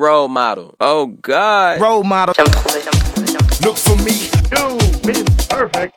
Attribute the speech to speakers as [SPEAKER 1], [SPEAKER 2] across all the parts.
[SPEAKER 1] Role model. Oh God.
[SPEAKER 2] Role model. Look for me.
[SPEAKER 3] You mean perfect.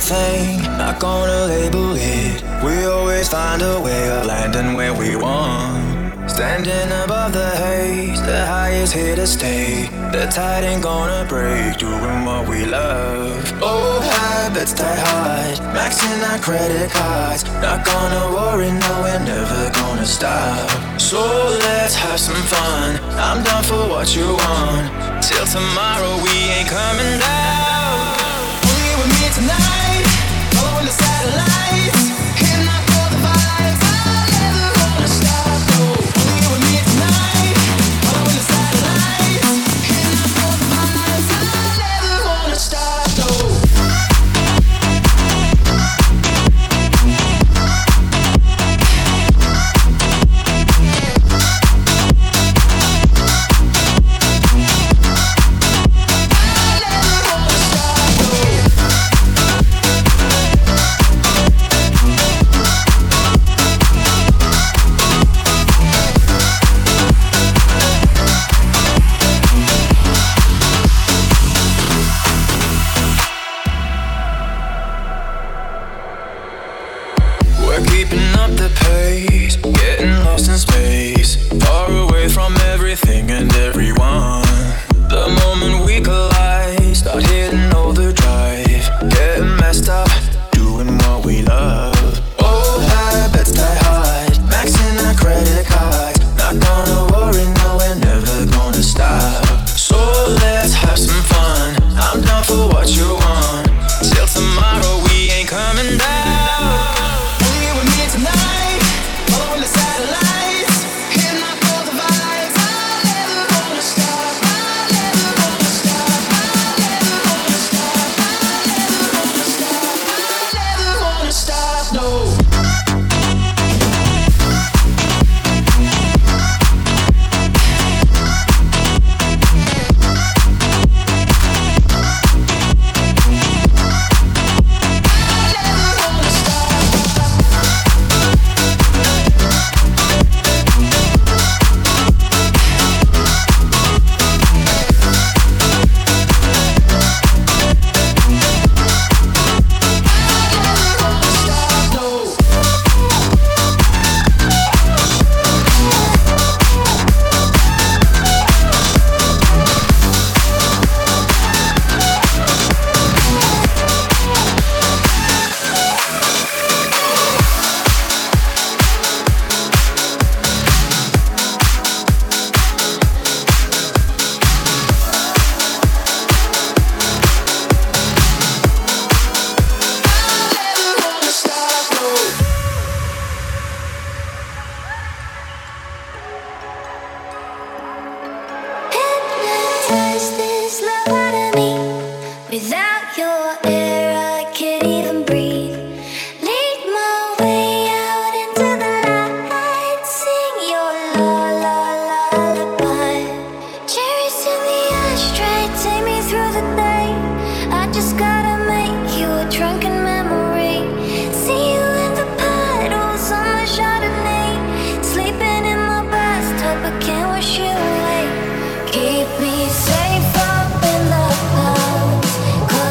[SPEAKER 4] thing, not gonna label it. We always find a way of landing where we want. Standing above the haze, the highest here to stay. The tide ain't gonna break, doing what we love. Old habits die hard, maxing our credit cards. Not gonna worry, no, we're never gonna stop. So let's have some fun, I'm down for what you want. Till tomorrow we ain't coming down. Only with me tonight, following the satellites. Hitting up all the vibes, I'll never wanna stop. Only with me tonight, following the satellites. Hitting up all the vibes, I'll never wanna stop. We're keeping up the pace, getting lost in space, far away from everything and everyone. The moment we collide, start hitting overdrive, getting messed up, doing what we love. Old habits die hard, maxing our credit cards. Not gonna worry, no, we're never gonna stop. So let's have some fun, I'm down for what you want. Till tomorrow we ain't coming down. Tonight, following the satellites, hitting up all the vibes. I'll never wanna stop. I'll never wanna stop. I'll never wanna stop. I'll never wanna stop. I'll never wanna stop. No.
[SPEAKER 5] Without your air, I can't even breathe. Lead my way out into the light. Sing your lullaby. Cherries in the ashtray, take me through the day. I just gotta make you a drunken memory. See you in the puddles on my Chardonnay. Sleeping in my bathtub, I can't wash you away. Keep me safe up in the clouds.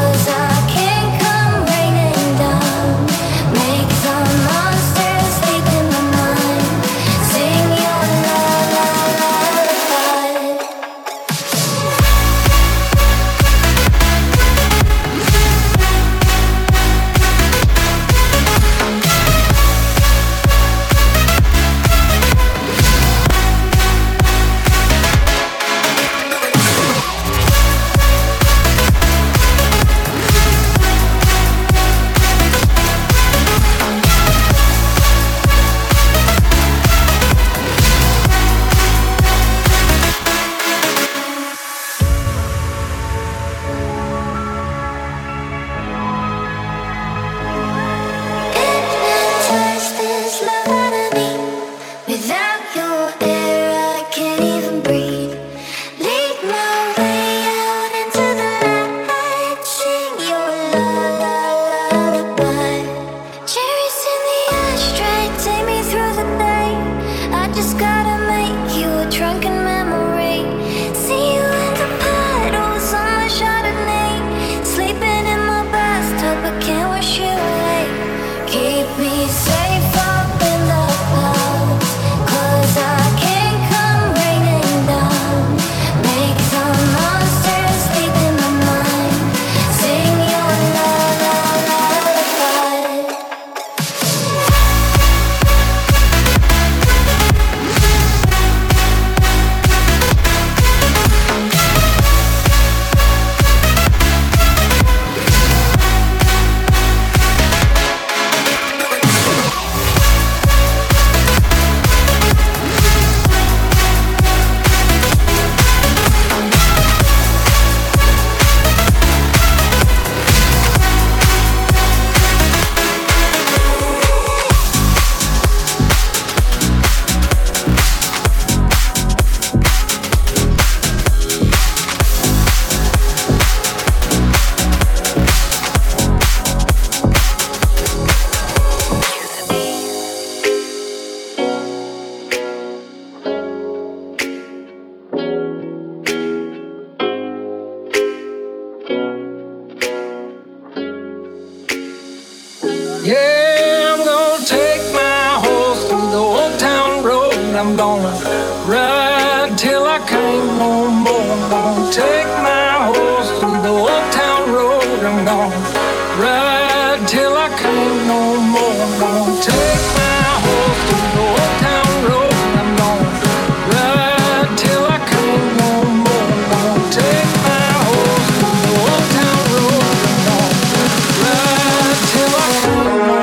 [SPEAKER 6] Yeah, I'm gonna take my horse through the old town road. I'm gonna ride till I can't no more. I'm gonna take my horse through the old town road. I'm gonna ride till I can't no more. I'm gonna take my horse through the old town road. I'm gonna ride till I can't no more. I'm gonna take my horse through the old town road. I'm gonna ride till I can't no more.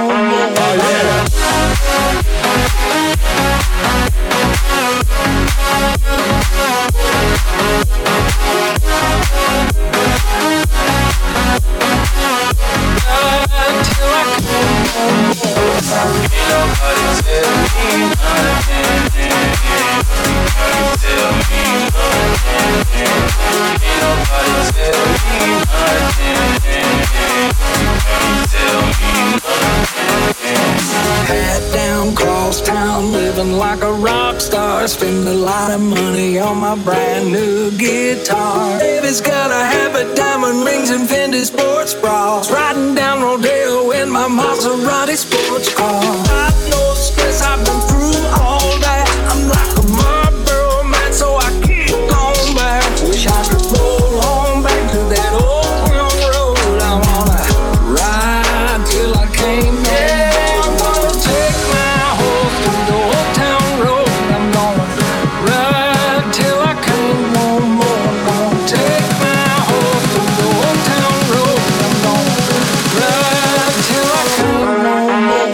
[SPEAKER 6] Hat down, cross town, living like a rock star. Spend a lot of money on my brand new guitar. Baby's got a habit, diamond rings and Fendi sports bras. Riding down Rodeo in my Maserati sports car. Got no stress, I've been through all that. I'm like a Marlboro man, so I kick on back. Wish I could roll on back to that old young road. I wanna ride till I can't more. I'm gonna take my horse through the old town road. I'm gonna ride till I can't no more. I'm gonna take my horse through the old town road. I'm gonna ride till I can't no more.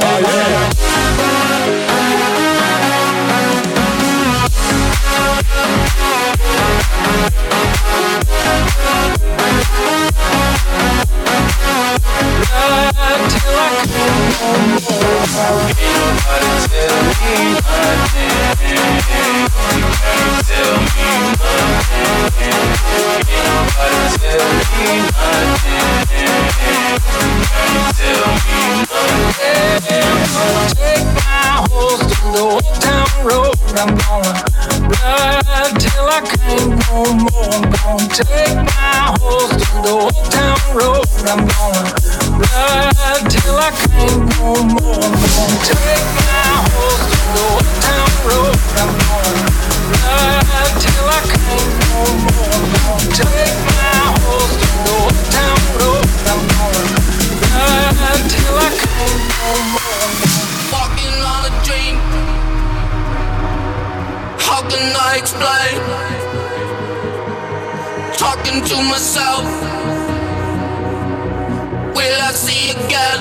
[SPEAKER 6] Ride till I can't no more.
[SPEAKER 4] Ain't nobody tell me nothing. You can't tell me nothing. Ain't nobody tell me nothing. You can't tell me nothing.
[SPEAKER 6] I'm gonna take my horse through the old town road. I'm gonna ride till I can't no more. I'm gonna take my horse through the old town road. I'm gonna ride till I can't no more. I'm gonna take my horse through the old town road. I'm gonna ride till I can't no more. I'm gonna take my horse through the old town road. I'm gonna ride till I can't no more.
[SPEAKER 7] Walking on a dream. How can I explain? Talking to myself. Will I see again?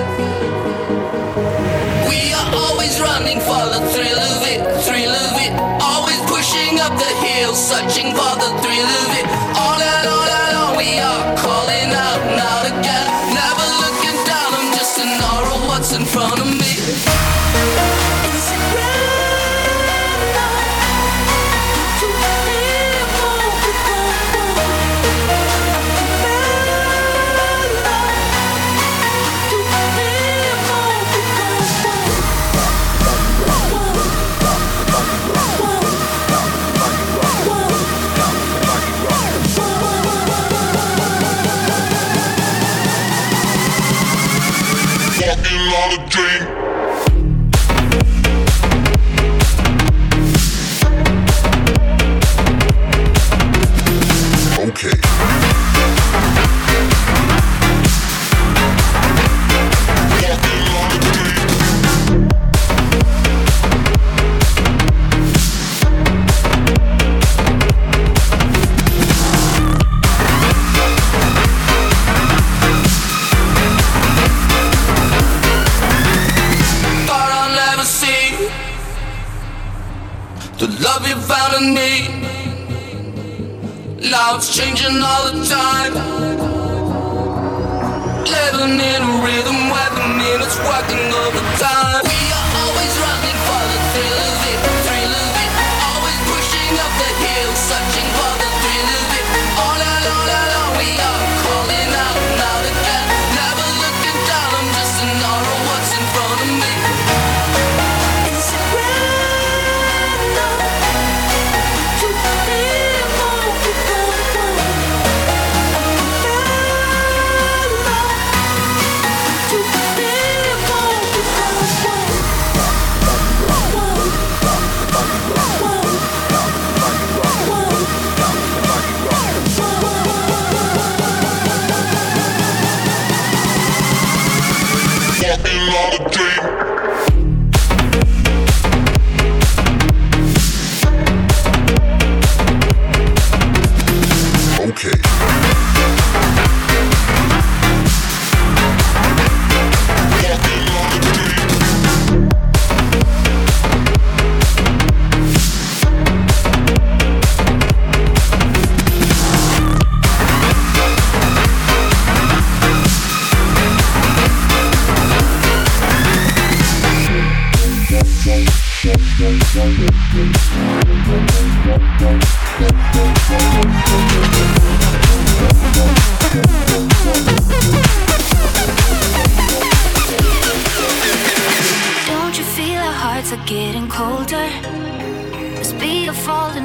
[SPEAKER 7] We are always running for the thrill of it, thrill of it. Always pushing up the hill, searching for the thrill of it. All that on, we are calling out now again. Never looking down, I'm just an aura of what's in front of me.
[SPEAKER 5] Is it right to live more
[SPEAKER 7] Walking on a dream. Okay. The love you found in me, now it's changing all the time. Living in a rhythm where the minutes working overtime. We are always running for the thrill of it, thrill of it. Always pushing up the hill, searching for the thrill of it. All along, we are calling out now again. Never looking down, I'm just an aura of what's in front of me.
[SPEAKER 5] Is it right to live more to live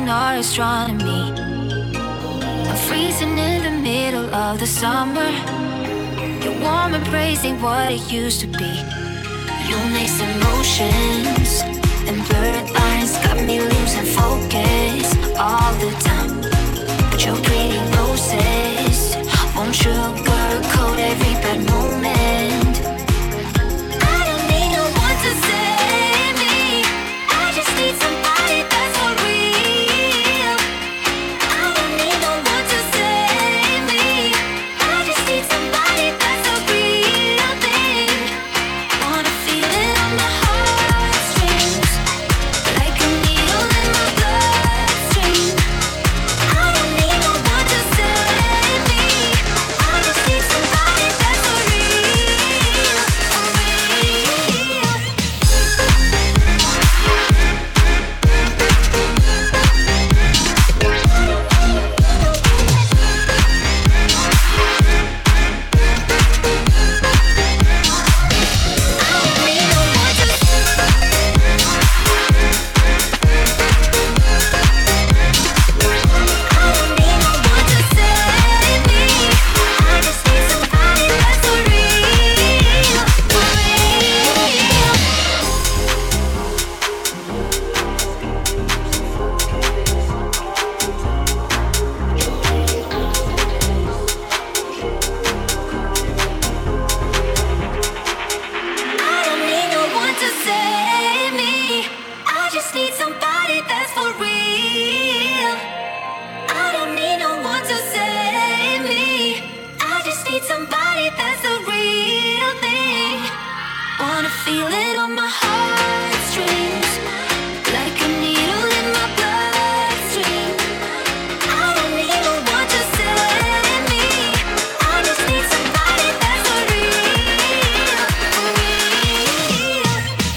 [SPEAKER 5] in our astronomy. I'm freezing in the middle of the summer. Your warm embrace ain't what it used to be. You mix emotions and blurred lines, got me losing focus all the time. But your pretty roses won't sugarcoat every bad moment. I don't need no one to save me. I just need somebody that's for real. I don't need no one to save me. I just need somebody that's a real thing. Wanna feel it on my heartstrings, like a needle in my bloodstream. I don't need no one to save me. I just need somebody that's for real, for real. Somebody that's a real thing. Wanna feel it on my heartstrings, like a needle in my bloodstream. I don't need no one to save me. I just need somebody that's for real, for real.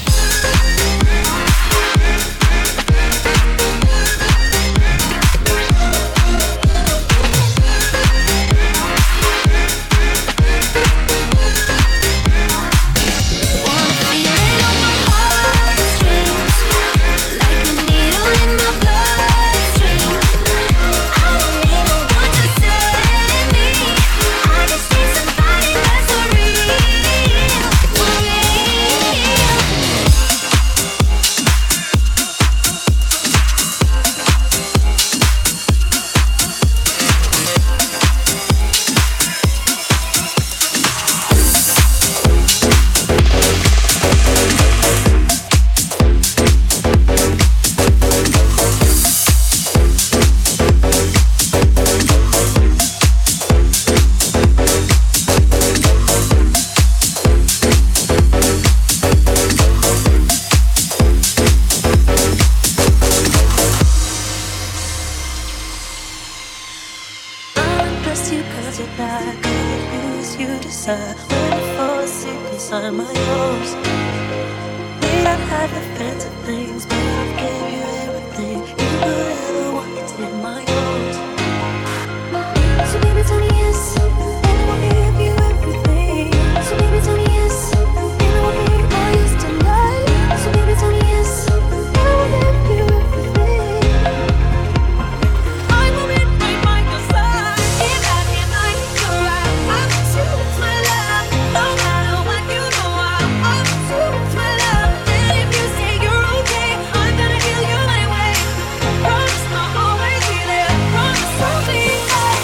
[SPEAKER 8] You cause you're not gonna use you decide when you fall asleep inside my arms. We don't have the fancy things, but I gave you everything you could ever want in my arms. So baby tell me yes, and I will give you everything. So baby tell me yes, and I will be all yours tonight. So baby tell me yes, and I will give you everything. I will be right by your side. If I can find you right, I'm true to my love. No matter what you know, I'm true to my love. And if you say you're okay, I'm gonna heal you my way. Promise I'll always be there. Promise I'll be right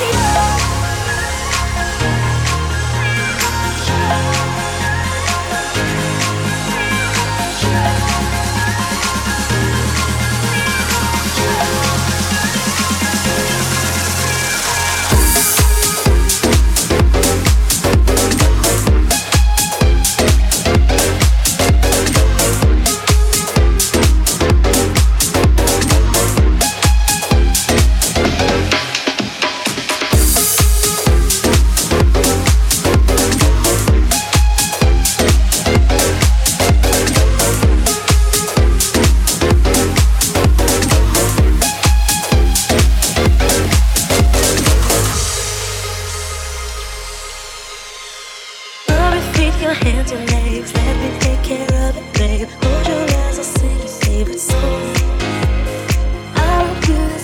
[SPEAKER 8] your hands, your legs, let me take care of it, babe. Hold your eyes, I'll sing your favorite song. I love you.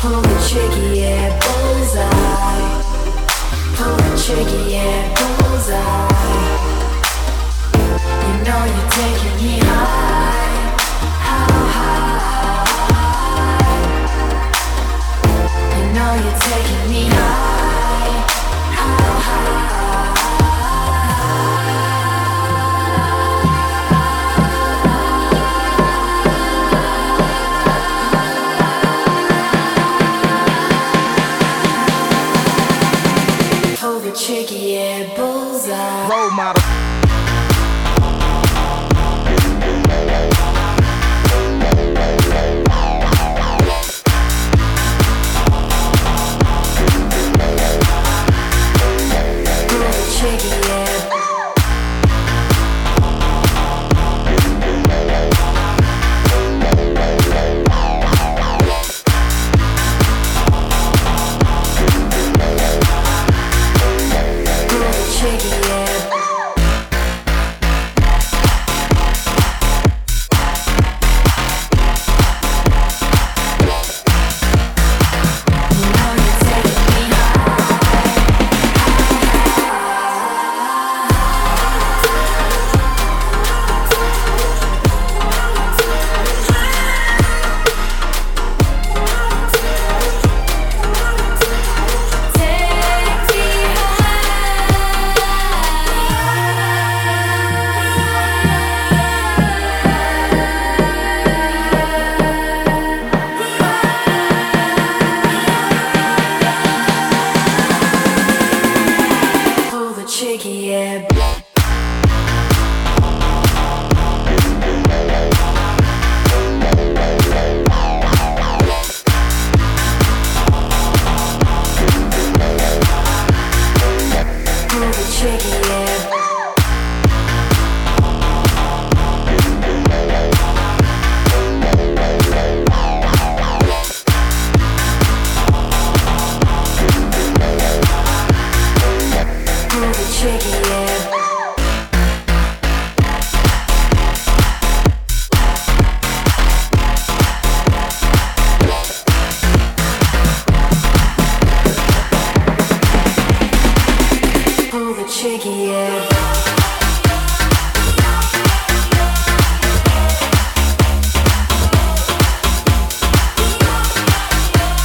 [SPEAKER 5] Pull the trigger, yeah, bullseye. Pull the trigger, yeah, bullseye. You know you're taking me high, high, high. You know you're taking me high, high, high. Tricky, yeah, bullseye.
[SPEAKER 9] Role model.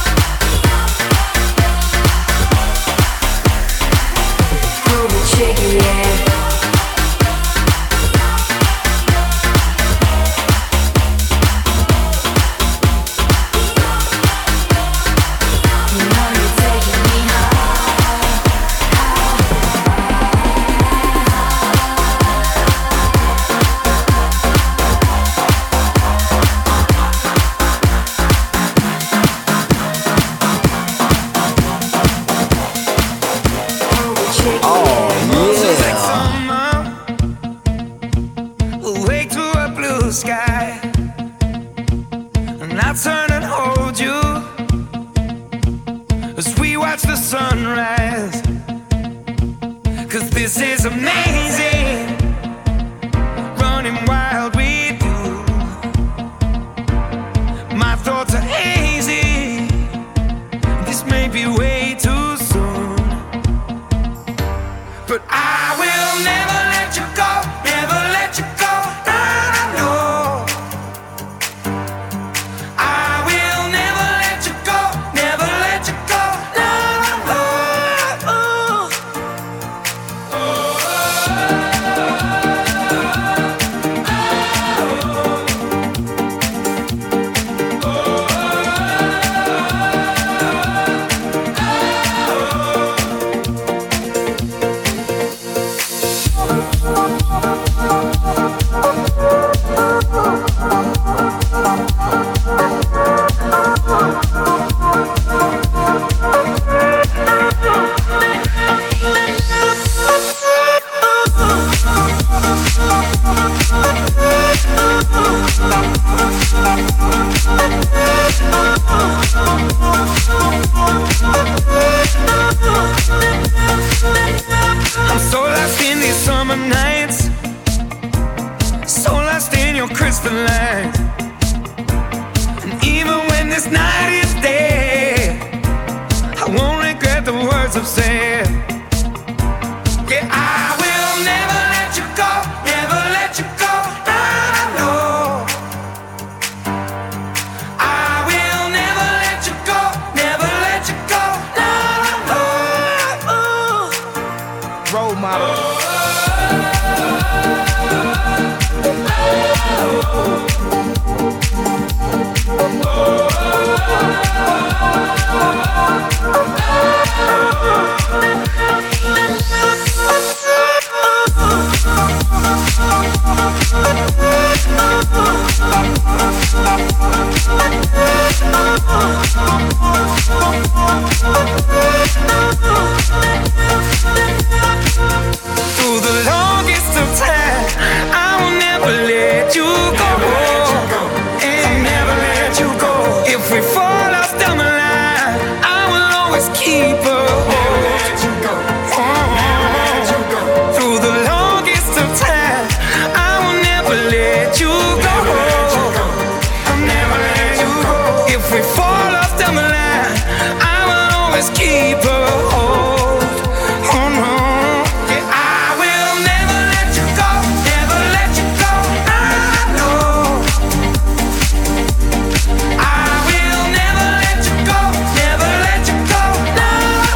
[SPEAKER 5] Shake it.
[SPEAKER 6] always keep a hold on her. Yeah, I will never let you go, never let you go. I know I will never let you go, never let you go. No,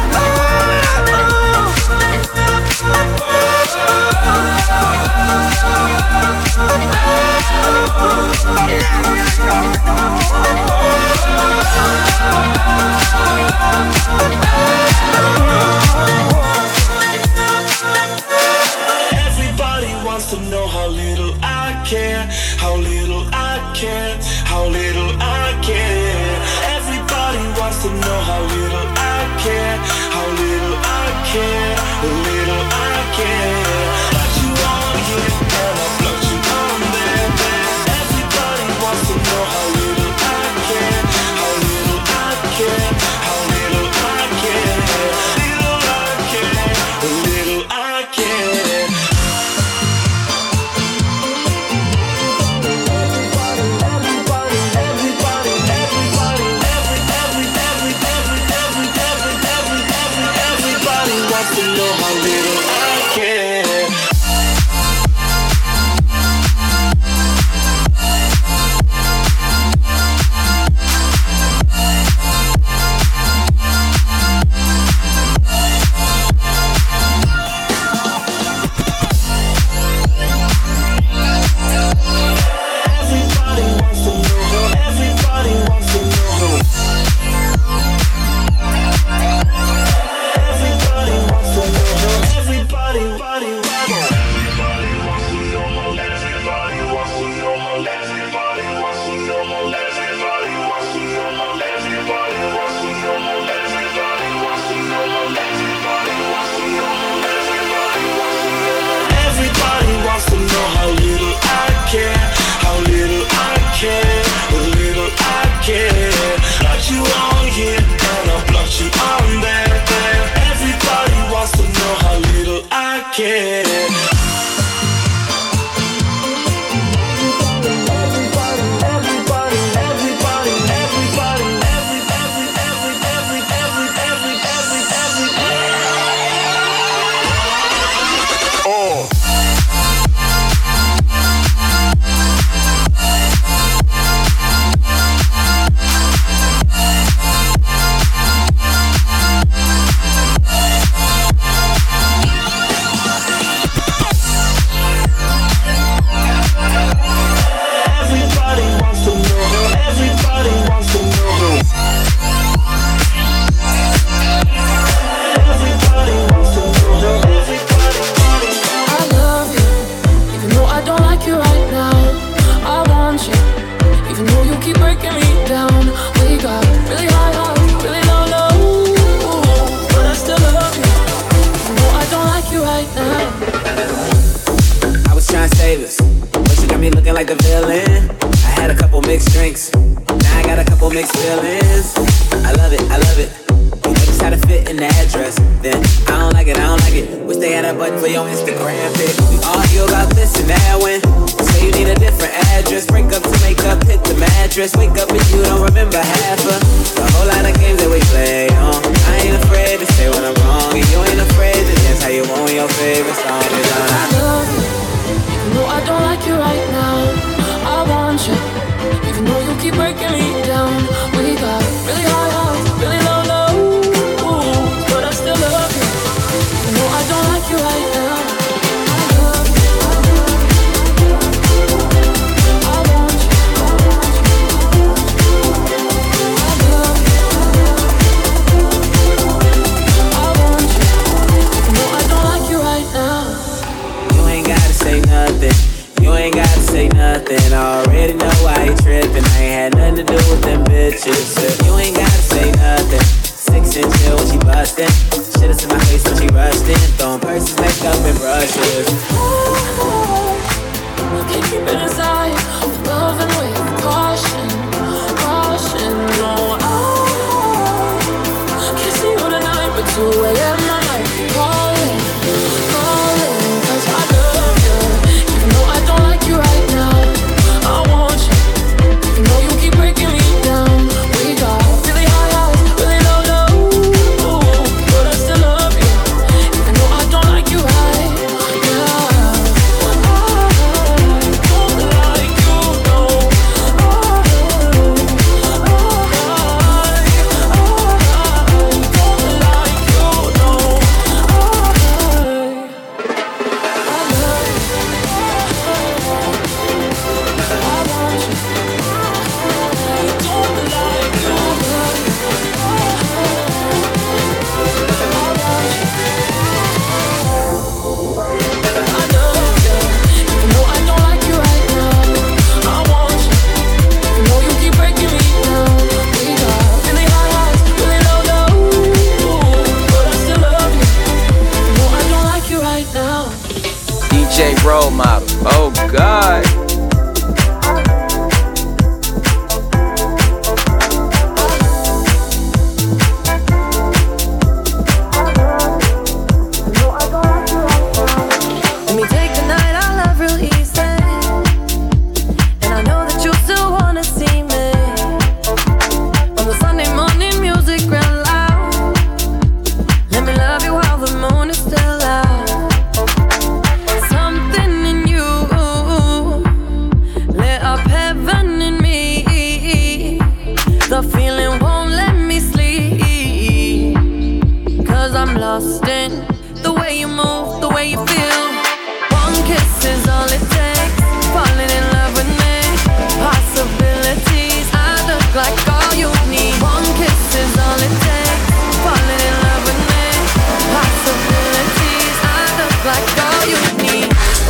[SPEAKER 9] everybody wants to know how little I care, how little I care, how little I care. Everybody wants to know how little I care, how little I care, how little I care. Got you on here and I blocked you on there. Everybody wants to know how little I care, how little I care, how little I care, little I care, little I care. Everybody wants to know how little I care. Everybody wants to know. Everybody wants to know. Everybody wants to know. Everybody, body, body. Everybody wants to know. Everybody wants to know. Everybody wants to know. Everybody wants to know. Everybody wants to know. Everybody wants to know. Everybody wants to know. Everybody wants to know how little I care, how little I care, how little I care. Got you on here and I blocked you on there. Everybody wants to know how little I care. Everybody wants to know. Everybody wants to know. Everybody wants to know. Everybody.
[SPEAKER 10] I love you, even though I don't like you right now. I want you, even though you keep breaking me down. We got really high highs, really low lows, but I still love you, even though I don't like you right now.
[SPEAKER 11] I was trying to save us, but you got me looking like the villain. I had a couple mixed drinks, now I got a couple mixed feelings. I love it, I love it. You know just how to fit in the address. Then I don't like it, I don't like it. Wish they had a button for your Instagram pic. We argue about this and that when say you need a different address. Break up to make up, hit the mattress. Wake up and you don't remember half of the whole lot of games that we play on. I ain't afraid to say when I'm wrong, and you ain't afraid to dance how you want when your favorite song is on.
[SPEAKER 10] I love you, even though I don't like you right now. I want you, even though you keep breaking me down. We got really high highs, really low lows, but I still love you, even though I don't like you right now. I love you, I want you, I love you, I want you, even though I don't like you right now.
[SPEAKER 11] You ain't gotta say nothing. You ain't gotta say nothing. I already know why you trippin'. I ain't had nothing to do with them bitches. You ain't gotta say nothing. 6 inch heel when she bustin'. Shit in my face when she rustin'. Throwing purses, makeup, and brushes.
[SPEAKER 10] I can't keep it inside. Love and with caution, caution. No, I can't see you tonight, but 2 a.m. I might be calling, calling. 'Cause I love you, even though I don't like you right now. I want you, even though you keep breaking me down. We got really high highs, really low lows.
[SPEAKER 12] lost in the way you move, the way you feel. One kiss is all it takes. Falling in love with me. Possibilities, I look like all you need. One kiss is all it takes. Falling in love with me. Possibilities, I look like all you need.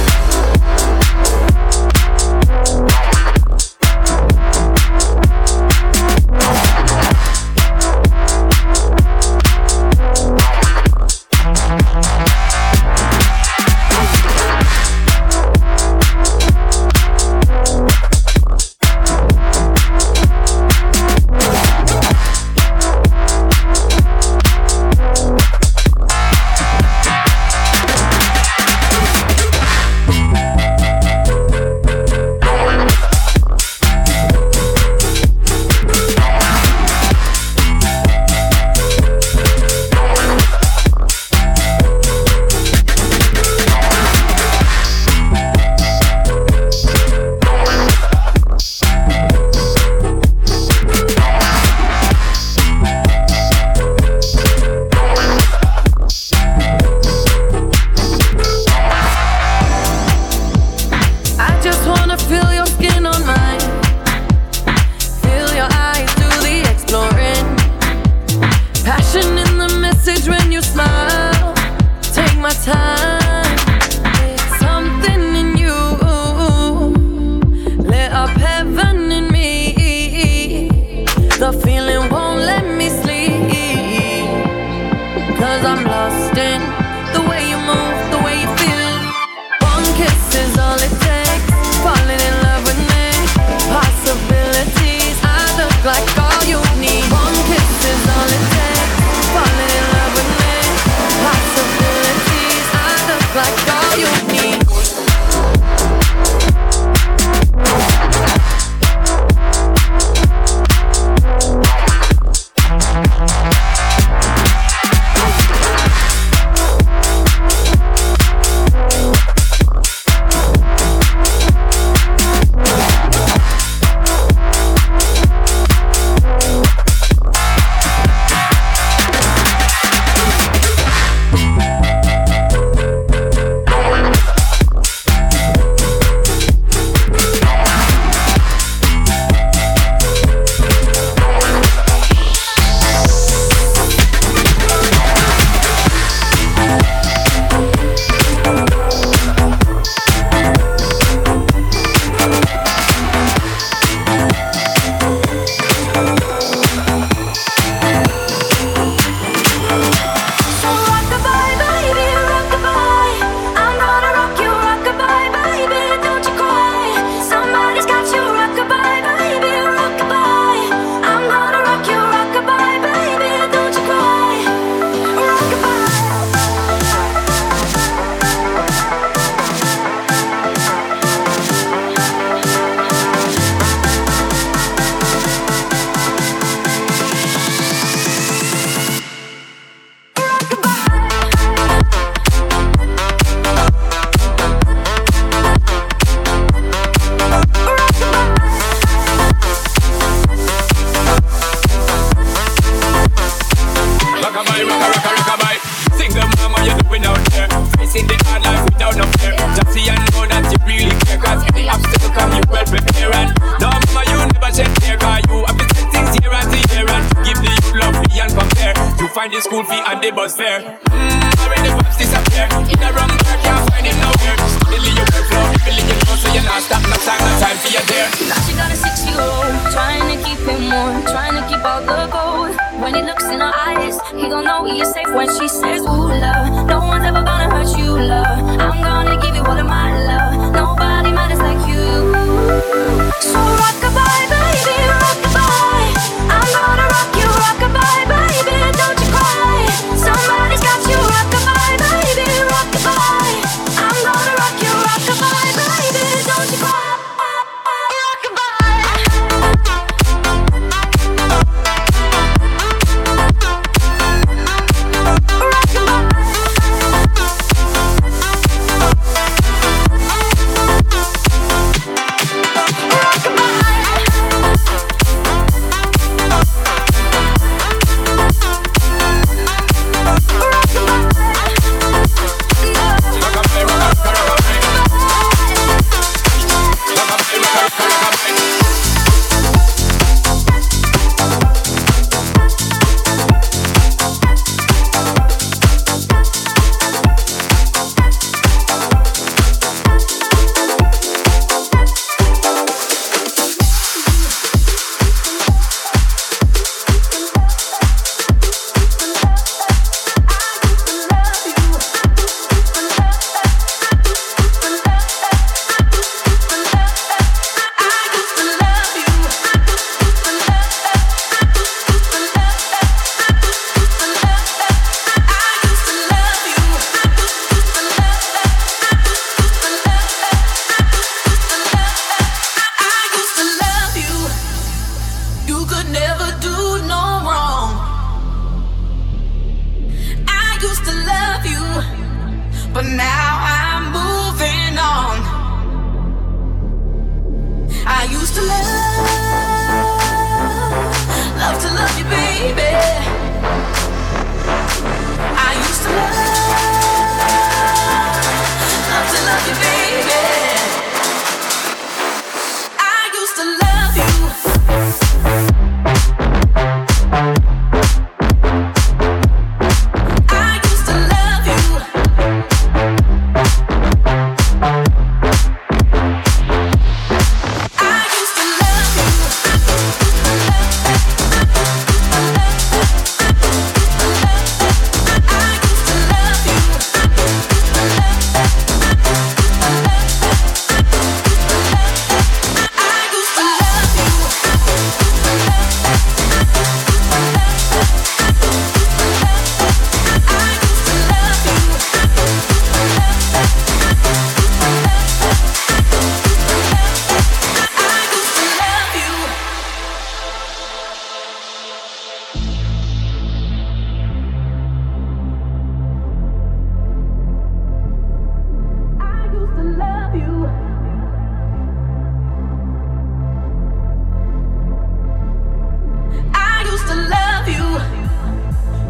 [SPEAKER 13] School fee and the bus fare. Already pops disappear. In a wrong car, can't find him nowhere. Steadily your workflow, filling your nose so you're not stop. No time for you there.
[SPEAKER 14] Now she got a 6-year-old, trying to keep him warm, trying to keep all the gold. When he looks in her eyes, he gon' know he is safe when she says, ooh, love, no one's ever gonna hurt you, love. I'm gonna give you all of my love. Nobody matters like you. So rock-a-bye, baby, rock-a-bye. I'm gonna rock you, rock-a-bye, baby. Don't you cry. Somebody's got you, rock-a-bye, baby, rock-a-bye. I'm gonna rock you, rock-a-bye, baby. Don't you cry. Rock-a-bye.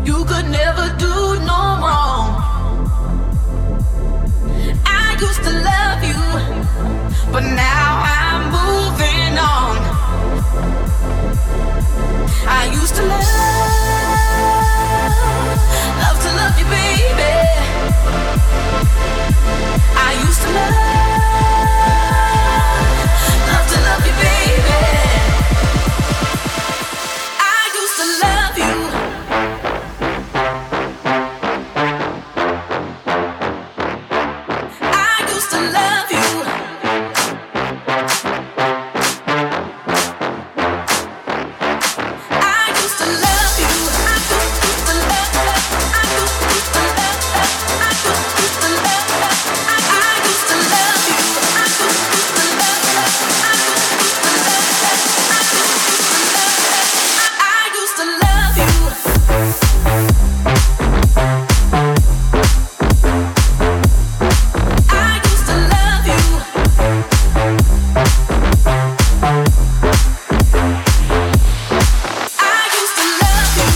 [SPEAKER 12] You could never do no wrong. I used to love you, but now I'm moving on. I used to love you, baby. I used to love you, baby. I used to love you. I used to love you. I used to love you. I used to love. I used to love. I used to love. I used to love you. I used to love. I used to love you. I used to love you. I used to love you.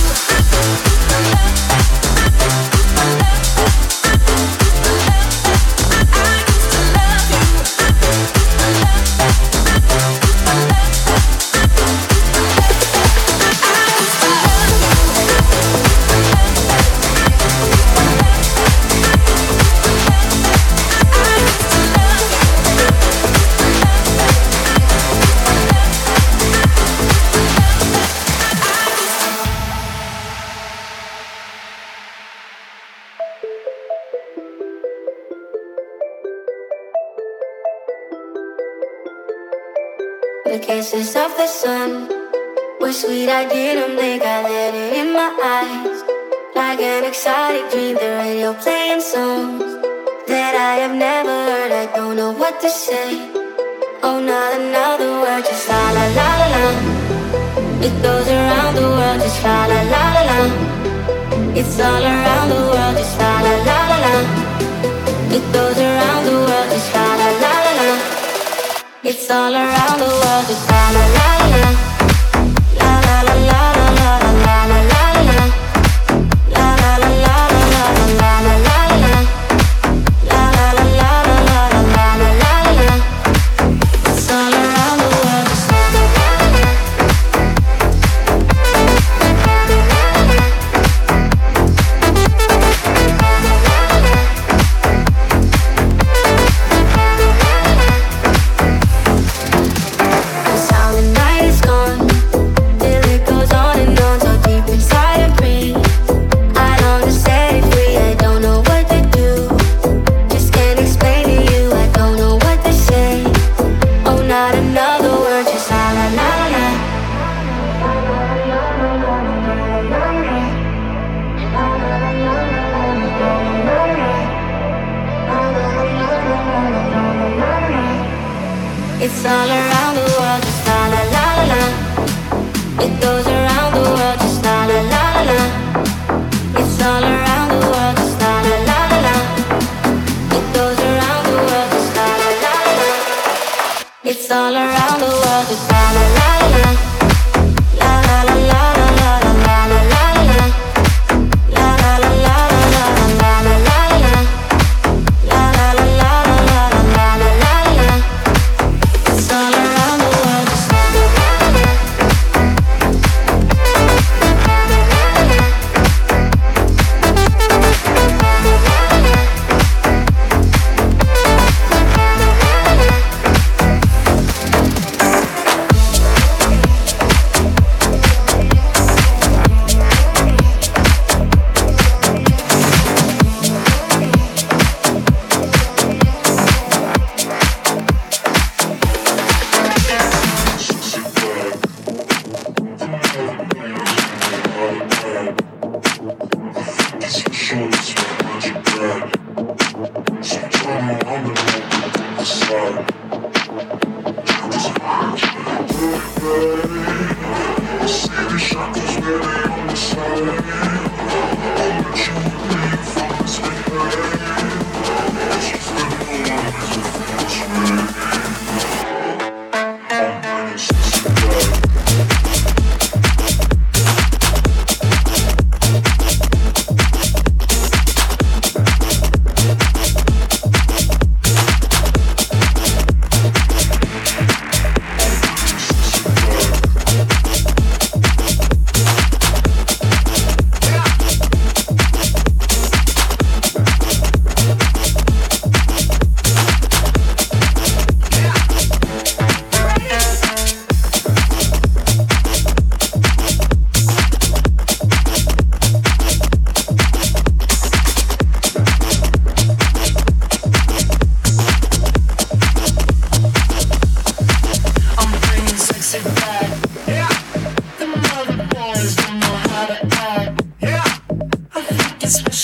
[SPEAKER 5] The kisses of the sun were sweet, I didn't blink, I let it in my eyes. Like an exotic dream, the radio playing songs that I have never heard, I don't know what to say. Oh, not another word, just la la la la la. It goes around the world, just la la la la la. It's all around the world, just la la la la la. It goes around the world, just la la la la la. It's all around the world, just la la la la. La la la la la la la la la la. La la la la la la la la la. La la la la la la la la la. It's all around the world, just la la la la. It's all around the world, just la la la la la. It goes around the world, just la la la la la. It's all around the world, just la la la la la. It goes around the world, just la la la la la. It's all around the world, just la la la la la. La la la la la la la la la la. La la la la la la la la la. La la la la la la la la la. It's all around.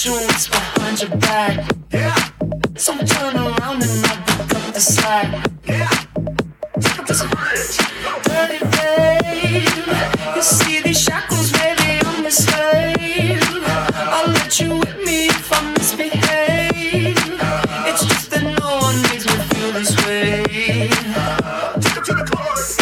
[SPEAKER 12] sure what's behind your back. Yeah. So turn around and I'll pick up the slack. Yeah. Dirty babe, you see these shackles, maybe I'm a slave. I'll let you whip me if I misbehave. It's just that no one makes me feel this way. Take it to the chorus.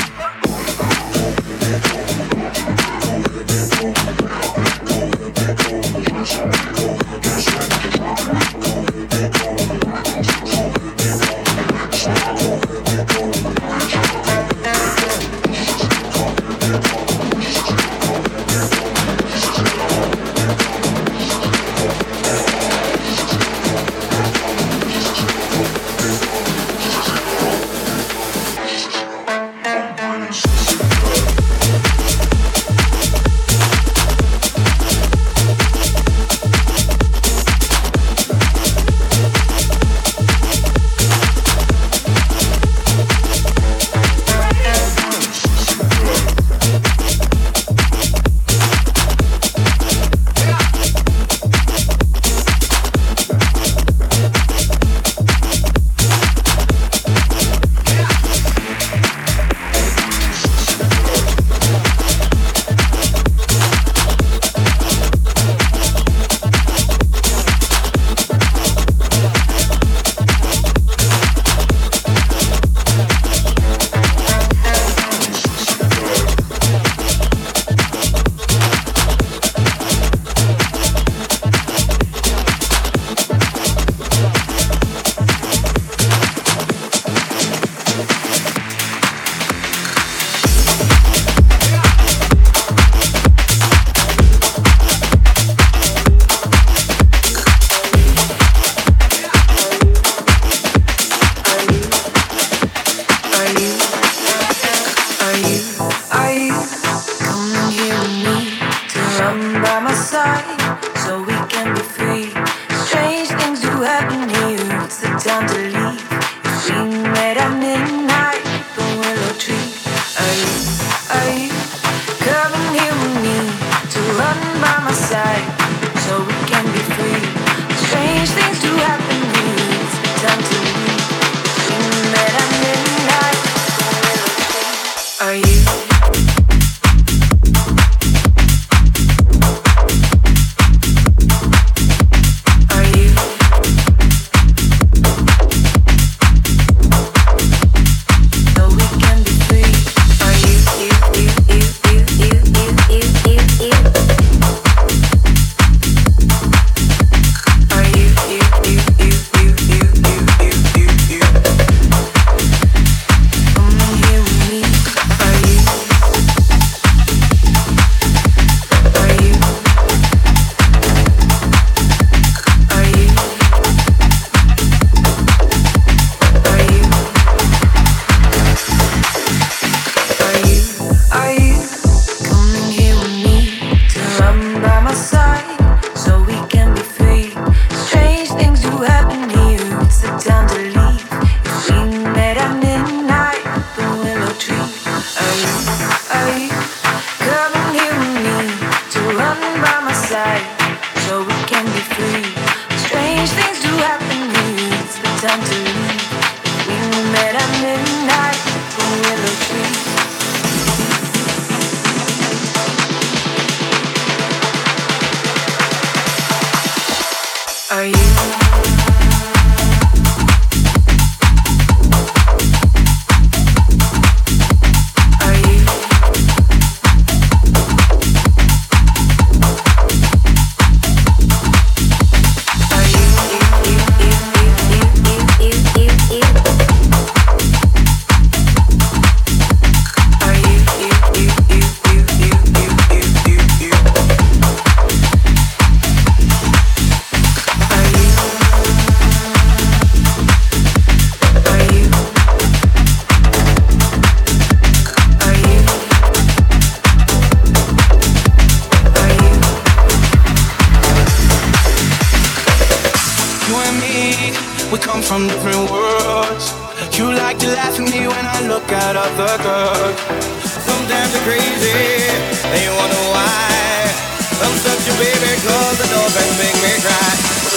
[SPEAKER 15] from different worlds. You like to laugh at me when I look at other girls. Sometimes you're crazy, and you wonder why. I'm such a baby, cause the dolphins make me cry.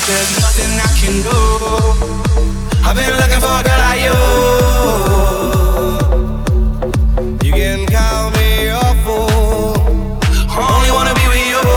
[SPEAKER 15] there's nothing I can do. I've been looking for a girl like you. You can call me a fool. I only wanna be with you.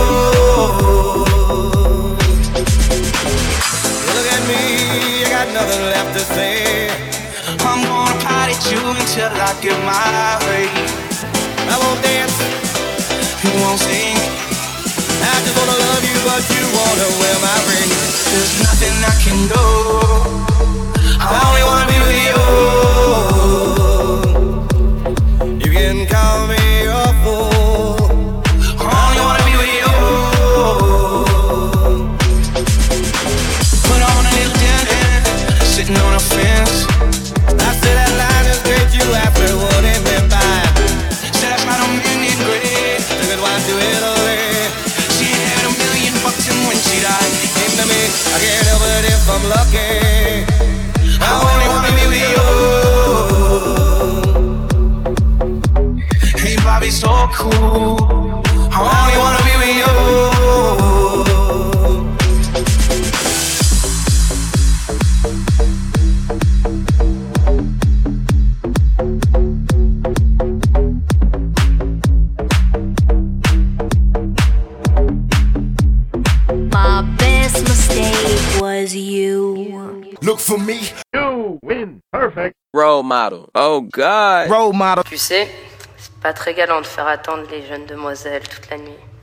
[SPEAKER 15] Look at me, I got nothing left to say. I'm gonna party you until I get my way. I won't dance, you won't sing. I just wanna love you, but you wanna wear my ring. There's nothing I can do. I only wanna be with you. You can call me a fool. I only wanna be with you. Put on a little dance, sitting on a fence. I said that line is great, you asked me what it meant by. Said that's not a million great. Took his wife to Italy. She had $1 million and when she died, came to me. I can't help it if I'm lucky. I only wanna be with you. Hey, Bobby, so cool. I only wanna be with you.
[SPEAKER 5] My best mistake was you.
[SPEAKER 9] Look for me.
[SPEAKER 3] You win. Perfect.
[SPEAKER 1] Role model. Oh God.
[SPEAKER 9] Role model.
[SPEAKER 2] Tu sais, c'est pas très galant de faire attendre les jeunes demoiselles toute la nuit.